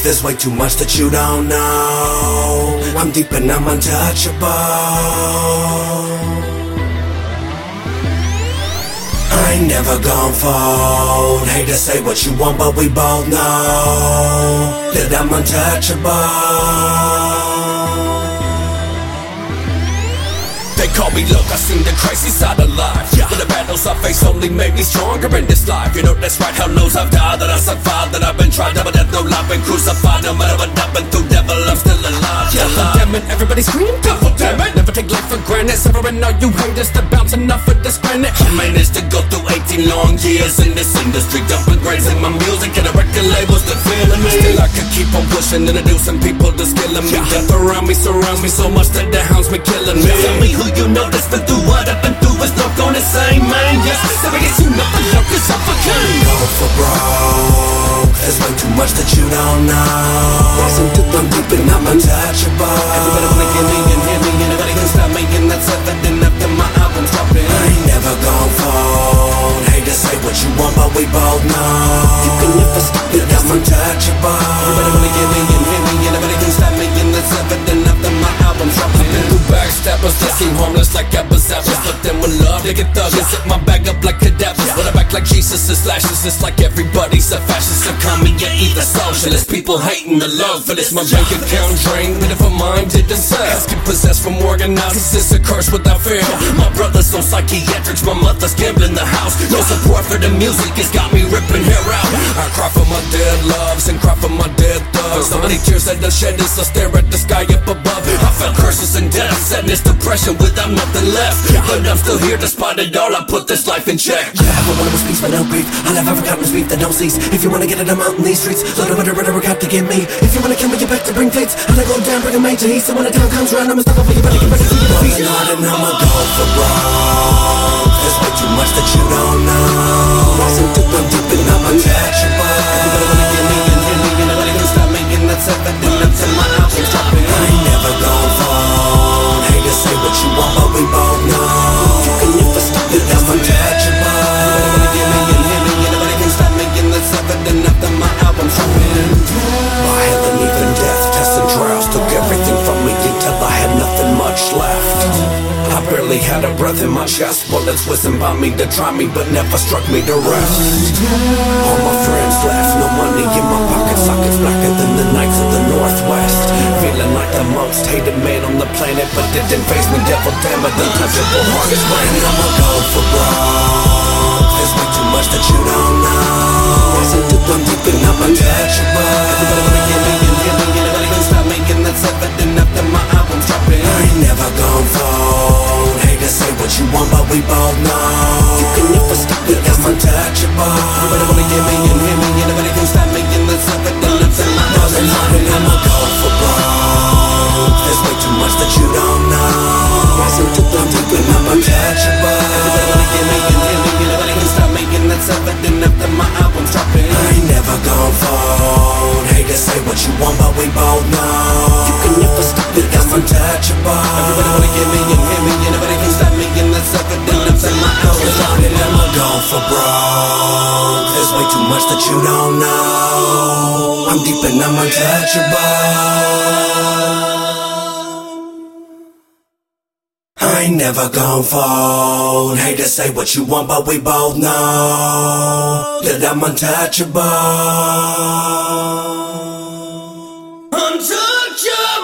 There's way too much that you don't know. I'm deep and I'm untouchable. I ain't never gon' fold. Hate to say what you want, but we both know that I'm untouchable. They call me look, I seen the crazy side of life. But the battles I face only made me stronger in this life. You know that's right, how lows I've died, that I survived, that I've been tried, but there's no life, been crucified. No matter what I've been through, devil, I'm still alive. Damn it, everybody scream, devil, damn it. Never take life for granted, severing all you haters to bounce enough of this granite. I managed to go through 18 long years in this industry, dumping grades in my music, and the record labels that feeling me. Still I could keep on pushing, introducing people to skilling me. Death around me, surround me so much that the hounds me killing me. Tell me who you know that's been through what I've been through is not gonna say, man. Yes, never get you nothing, look, cause I'm for king. Go for broke, there's way too much that you don't know. Rising to the deep and I'm untouchable. Everybody wanna get me and hear me, and nobody can stop me, and that's evident after my album's dropping. I ain't never gon' fold. Hate to say what you want, but we both know you can never stop me, I'm untouchable. Everybody wanna get me and hear me, and nobody can stop me, and that's evident after my album's dropping. I've been through backstabbers that seem harmless like apples, but then with love they get thuggers. Zip my bag up like cadavers, but I back like Jesus is lashes. It's like everybody's a fascist, so call me ya either socialist. People hating the love for this. My bank account drained, but if a mind didn't sell, get possessed from organizers, it's a curse without fear. My brother's on psychiatrics, my mother's gambling the house. No support for the music, it's got me ripping hair out. I cry for my dead loves and cry for my dead thugs. So many tears that I shed as I stare at the sky up above. I felt curses and death, sadness, depression without nothing left. But I'm still here despite it all, I put this life in check. Everyone was peace but no grief. All I've ever gotten is beef that don't cease. If you wanna get it, I'm out in these streets. Loaded with a rhetoric out to get me. If you wanna kill me, you better bring dates. I'll go down, bring a major heat. So when the time comes around, I'ma stop up for you, better get ready for your defeat. Working hard and I'ma go for broke. There's way too much that you don't know. Rising to the deep and I'm untouchable. Everybody wanna get me and hear me, and nobody can stop me, and that's evident until my album's dropping. I ain't never gon' fold. Hate to say what you want, but we both know you can never stop it, I'm untouchable. Everybody wanna get me and hear me, and nobody can stop me, and that's evident after my album's dropping. My hell and even death, tests and trials took everything from me until I had nothing much left. I barely had a breath in my chest. Bullets whizzing by me to try me, but never struck me to rest. All my friends left, no money in my pocket. Sockets blacker than the nights of the Northwest. Feeling like the most hated man on the planet, but it didn't face me, devil damn it. Untouchable heart is brand. I'ma go for broke. There's way too much that you don't know. Rising to the deep and I'm untouchable. Everybody wanna get me and hear me, and nobody can stop me, and that's evident after my album's dropping. I ain't never gon' fold. Hate to say what you want, but we both know you can never stop me, I'm untouchable. Everybody wanna get me and hear me, and nobody can stop me, and that's evident after my album's dropping. I'ma go for broke. There's way too much that you don't know. Rising to the deep and I'm untouchable. Everybody wanna get me and hear me, and nobody can stop me, and that's evident after my album's dropping. I ain't never gon' fold. Hate to say what you want, but we both know you can never stop it, I'm untouchable. Everybody wanna get me and hear me, and nobody can stop me, and that's evident after my album's dropping. I'ma go for broke. There's way too much that you don't know. I'm deep and I'm untouchable. I ain't never gon' fold. Hate to say what you want, but we both know that I'm untouchable. Untouchable.